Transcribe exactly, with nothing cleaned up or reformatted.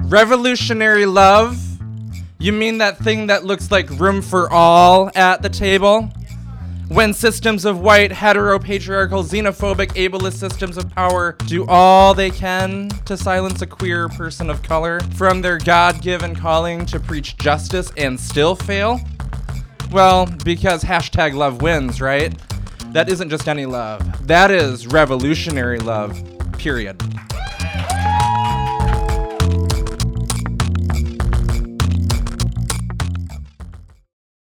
Revolutionary love? You mean that thing that looks like room for all at the table? When systems of white, heteropatriarchal, xenophobic, ableist systems of power do all they can to silence a queer person of color from their God-given calling to preach justice and still fail? Well, because hashtag love wins, right? That isn't just any love. That is revolutionary love, period.